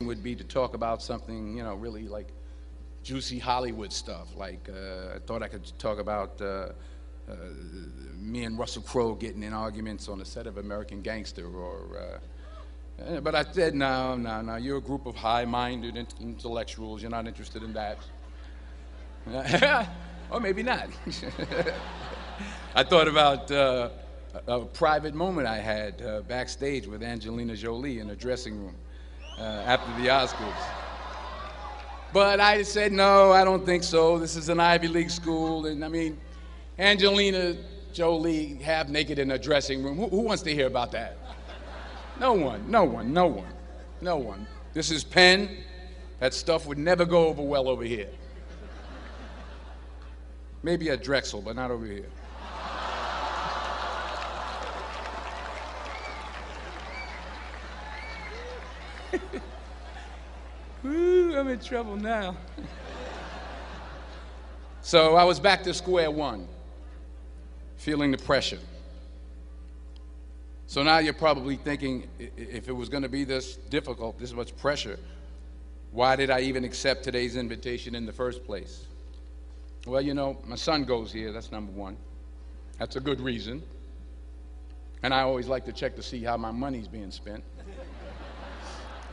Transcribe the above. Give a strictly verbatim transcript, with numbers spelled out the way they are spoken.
would be to talk about something, you know, really like juicy Hollywood stuff. Like uh, I thought I could talk about uh, uh, me and Russell Crowe getting in arguments on the set of American Gangster, or. Uh, uh, but I said, no, no, no. You're a group of high-minded intellectuals. You're not interested in that. Or maybe not. I thought about uh, a, a private moment I had uh, backstage with Angelina Jolie in a dressing room uh, after the Oscars. But I said, no, I don't think so. This is an Ivy League school. And I mean, Angelina Jolie half naked in a dressing room. Who, who wants to hear about that? No one, no one, no one, no one. This is Penn. That stuff would never go over well over here. Maybe at Drexel, but not over here. Woo, I'm in trouble now. So I was back to square one, feeling the pressure. So now you're probably thinking, if it was going to be this difficult, this much pressure, why did I even accept today's invitation in the first place? Well, you know, my son goes here, that's number one. That's a good reason. And I always like to check to see how my money's being spent.